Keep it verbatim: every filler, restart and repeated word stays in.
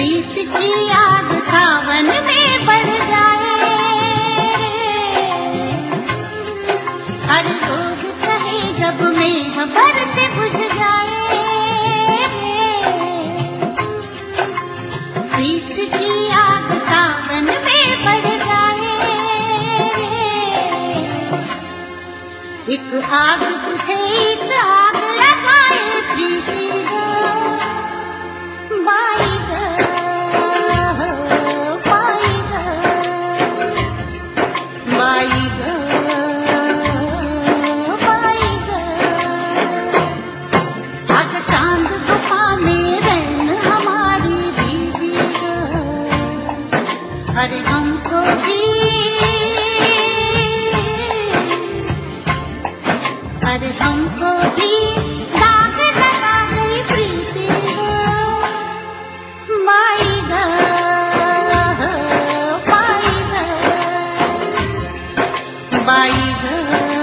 प्रीत की आग सावन में बढ़ जाए, हर रोज कहे जब मेघ बरसे बुझ जाए। प्रीत की आग सावन में बढ़ जाए, एक आग बुझे एक आग लगाए प्रीति गो, बाई गो, बाई गो, बाई गो, बाई गो। अग चांद गुफा में रैन हमारी दीदी गो, अरे हमको भी, अरे हमको भी दाग लगा गई प्रीति गो, बाई गो, बाई गो, बाई गो।